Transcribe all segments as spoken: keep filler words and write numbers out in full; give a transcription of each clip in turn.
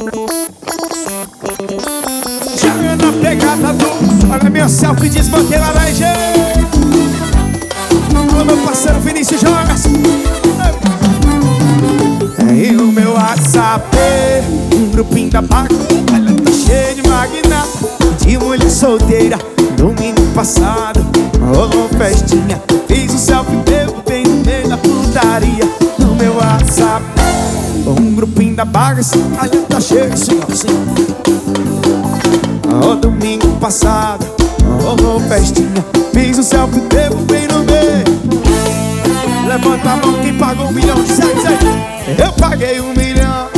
Já na pegada do... Olha minha selfie desmantelada aí, gente. Olha meu parceiro Vinícius Jogas. E o meu WhatsApp, um grupinho da baga. Olha, tá cheio de magnata, de mulher solteira. Domingo passado, rolou festinha. Fiz um selfie bebo bem no meio da putaria. No meu WhatsApp, um grupinho da baga. Olha, tá cheio assim, assim. Oh, domingo passado, rolou festinha. Fiz um selfie bebo bem no meio. Levanta a mão quem pagou um milhão de likes aí. Eu paguei um milhão.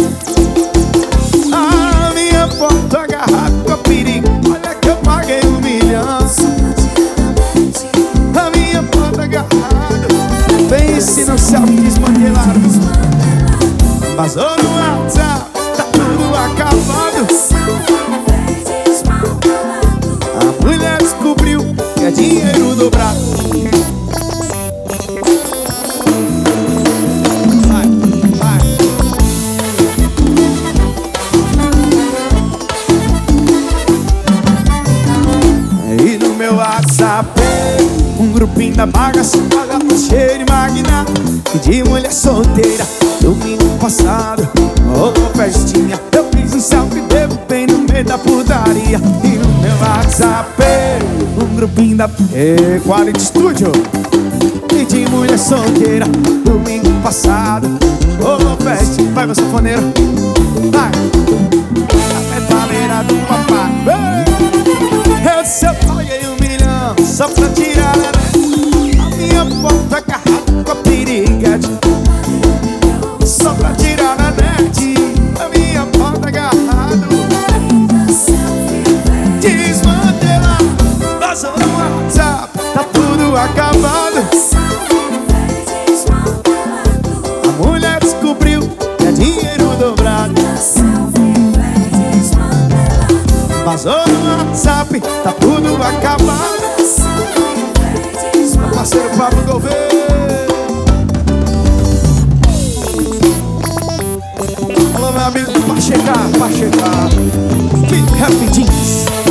A minha foto agarrada com a perigo. Olha que eu paguei um milhão. A minha foto agarrada. Pense no selfie desmantelado. Vazou no WhatsApp, tá tudo acabado. A mulher descobriu que é dinheiro dobrado. WhatsApp, um grupinho da bagaça, tá cheio de magnata e de mulher solteira. Domingo passado, rolou festinha. Eu fiz um selfie bebo bem no meio da putaria. E no meu WhatsApp, um grupinho da... E Quality Studio e de mulher solteira. Domingo passado, rolou festinha. Vai, meu sanfoneiro, vai. A metaleira do papai. Eu disse, eu paguei um milhão só pra tirar a minha foto agarrada com a piriguete. Só pra tirar a net, a minha foto agarrada. Desmantelar, vazou no WhatsApp, tá tudo acabado. A mulher descobriu que é dinheiro dobrado. Vazou no WhatsApp, tá tudo acabado. Meu parceiro Pablo Gouveia. Alô, meu amigo, pra chegar, pra chegar. Big Rapidinhos.